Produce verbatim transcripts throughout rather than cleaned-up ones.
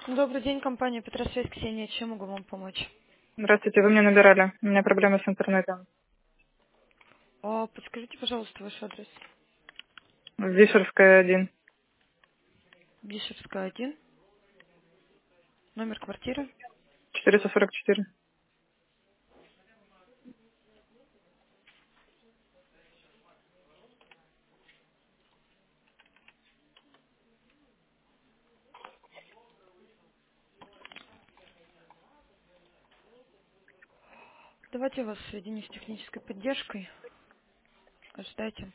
Добрый день, компания Петросвязь, Ксения. Чем могу вам помочь? Здравствуйте, вы мне набирали. У меня проблемы с интернетом. А, подскажите, пожалуйста, ваш адрес. Вишерская, один. Бишевская, один. Номер квартиры. четыреста сорок четыре. Давайте я вас соединю с технической поддержкой. Ожидайте.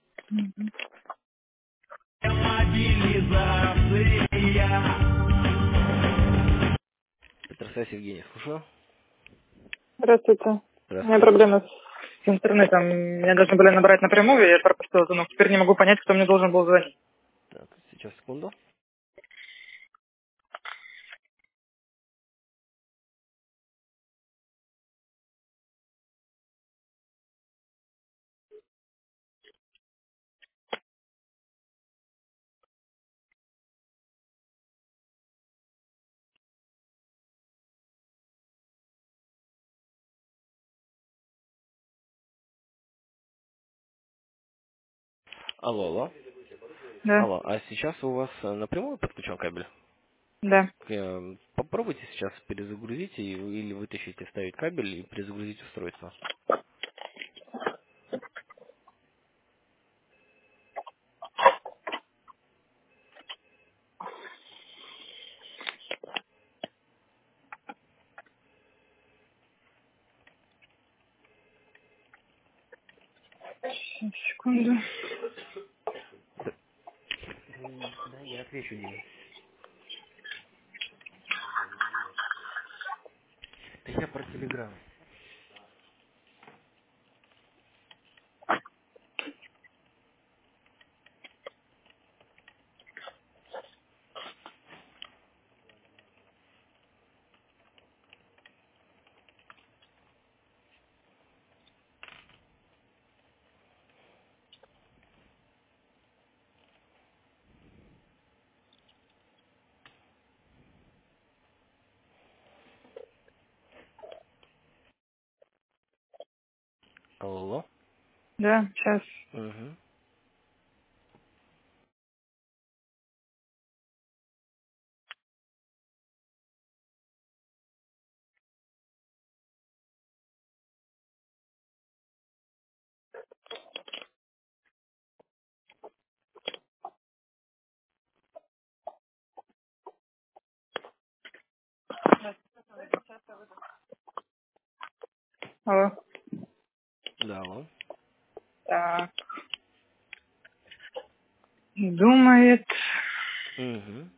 Петросвязь, Евгений, слушаю. Здравствуйте. У меня Здравствуйте. проблемы с интернетом. Меня должны были набрать напрямую, я пропустила звонок. Теперь не могу понять, кто мне должен был звонить. Так, сейчас, секунду. Алло, алло. Да, Алло, а сейчас у вас э, напрямую подключен кабель? да. Э, Попробуйте сейчас перезагрузить и- или вытащить и вставить кабель и перезагрузить устройство. Щас, секунду. М, Да, я отвечу, Дим. Да я про Телеграм. Алло. Да, сейчас. Угу. Алло. Да, алло. Так. Думает. Угу.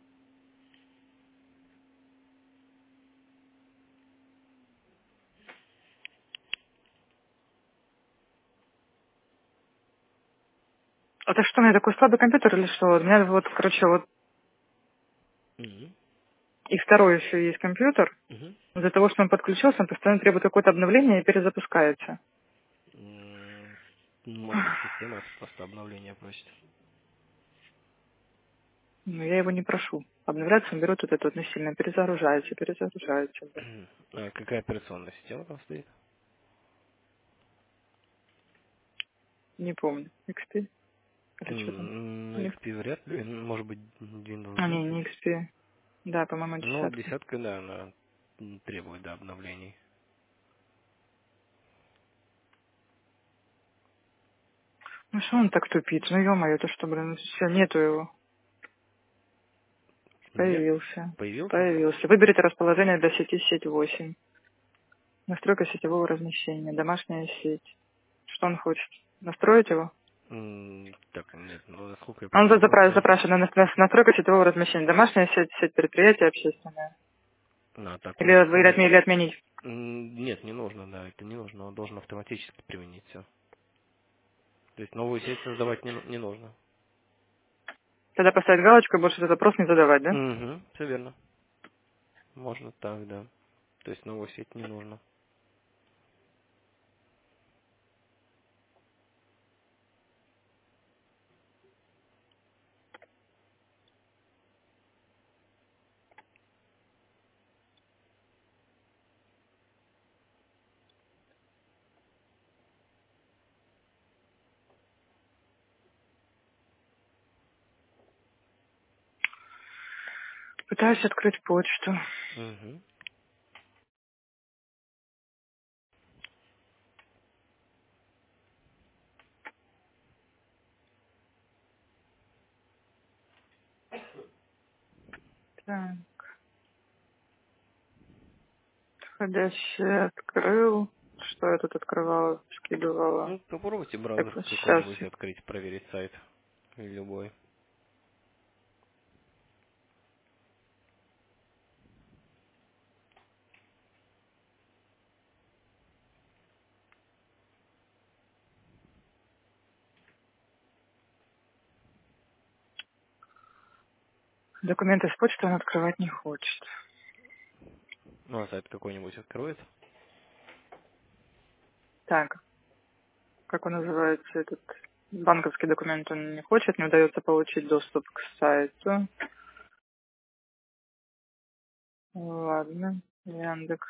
Это что, у меня такой слабый компьютер или что? У меня вот, короче, вот Угу. и второй еще есть компьютер. Угу. Из-за того, что он подключился, он постоянно требует какое-то обновление и перезапускается. М, Может быть, система просто обновление просит. Но я его не прошу. Обновляться он берет вот это вот насильно. Перезагружается, перезагружается. Да. А какая операционная система там стоит? Не помню. икс пи? Или что там? М, На Или- X P вряд ли, может быть, Windows А, не, десять. не икс пи. Да, по-моему, Ну, десятка. десятка, да, она м, требует, да, обновлений. Ну что он так тупит? Ну ё-моё, это что, блин, все, нету его. Нет? Появился. Появился? Появился. Выберите расположение для сети сеть восемь. Настройка сетевого размещения. Домашняя сеть. Что он хочет? Настроить его? М, Так, нет, ну, насколько я Он понял, за- запра- просто... запрашивает на на- настройка сетевого размещения. Домашняя сеть, сеть предприятия общественная. Ну, а так у Или, нас... или, Нет, отме- или отменить. м, нет, не нужно, да, это не нужно, он должен автоматически применить все. То есть новую сеть создавать не, ну- не нужно. Тогда поставить галочку и больше этот запрос не задавать, да? Угу, все верно. Можно так, да. То есть новую сеть не нужно. Пытаюсь открыть почту. Угу. Так, входящий открыл. Что я тут открывала, скидывала? Ну, попробуйте Так, браузер сейчас. какой-нибудь открыть, проверить сайт. Или любой. Документы с почты он открывать не хочет. Ну, а сайт какой-нибудь откроет. Так, как он называется, этот банковский документ он не хочет, не удается получить доступ к сайту. Ладно, Яндекс.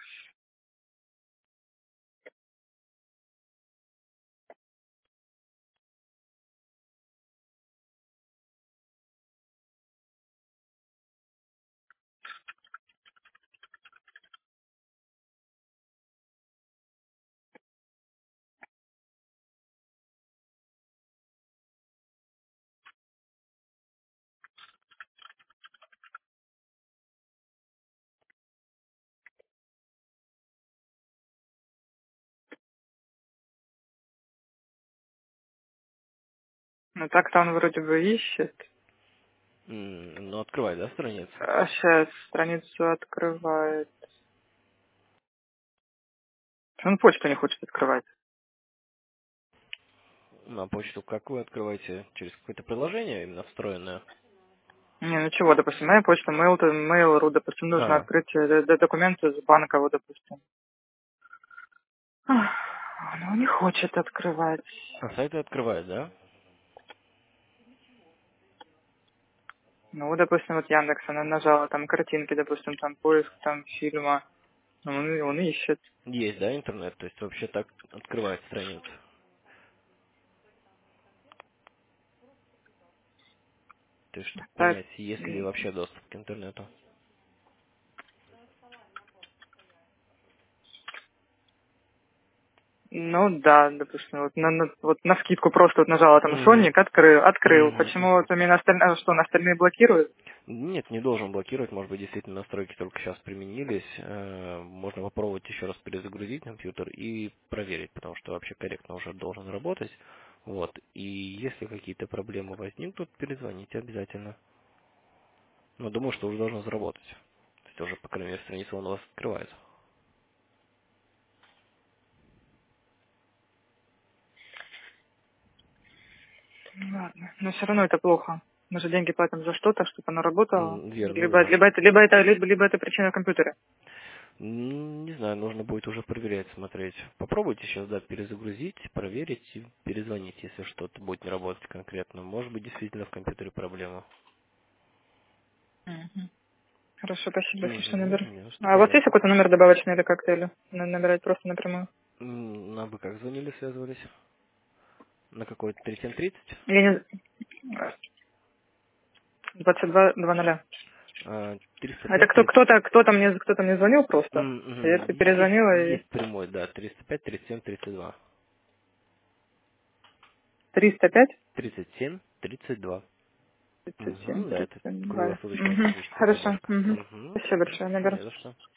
Ну так-то он вроде бы ищет. М, Ну, открывай, да, страницу? А сейчас страницу открывает. Он почту не хочет открывать. На почту как вы открываете? Через какое-то приложение именно встроенное? Не, ну чего, допустим, моя почта, mail, mail.ru, допустим, нужно А, открыть э, д- документы с банка, вот, допустим. Ах, он его не хочет открывать. а сайты открывает, да? Ну, вот, допустим, вот Яндекс, она нажала там картинки, допустим, там поиск там фильма. Ну, Он, он ищет. Есть, да, интернет? То есть вообще так открывает страницу. То есть, чтобы Так, понять, есть ли м, вообще доступ к интернету. ну да, допустим, вот на, на- вот на скидку просто вот нажала там Угу. Соник, открыл, открыл. Угу, Почему угу. вот у меня на остальные, а что, на остальные блокируют? Нет, не должен блокировать, может быть, действительно настройки только сейчас применились. Э, Можно попробовать еще раз перезагрузить компьютер и проверить, потому что вообще корректно уже должен работать. Вот. И если какие-то проблемы возникнут, перезвоните обязательно. Но думаю, что уже должно заработать. То есть уже, по крайней мере, страница у вас открывается. Ну ладно, но все равно это плохо. Мы же деньги платим за что-то, чтобы оно работало. М, Верно, Либо, да. либо это, либо это, либо, либо это причина компьютера. М, Не знаю, нужно будет уже проверять, смотреть. Попробуйте сейчас, да, перезагрузить, проверить и перезвонить, если что-то будет не работать конкретно. Может быть, действительно в компьютере проблема. Мгм. Хорошо, спасибо, если что, Угу, наберу. не за что, А у вас есть пожалуйста. какой-то номер добавочный или как-то, или на- набирать просто напрямую? М, А вы как звонили, связывались? На какой-то три семь тридцать? Я не... двадцать два двадцать. А, триста Это пять кто, тридцать. кто-то, кто-то мне, кто-то мне звонил просто. М, мгм. Я Есть, перезвонила и есть прямой, да, триста пять тридцать семь тридцать два. триста пять тридцать семь тридцать два. тридцать семь Угу, да, это тридцать два. круглосуточная Угу. техническая Хорошо. поддержка. Угу. Угу. Спасибо большое, наберу. Не за что.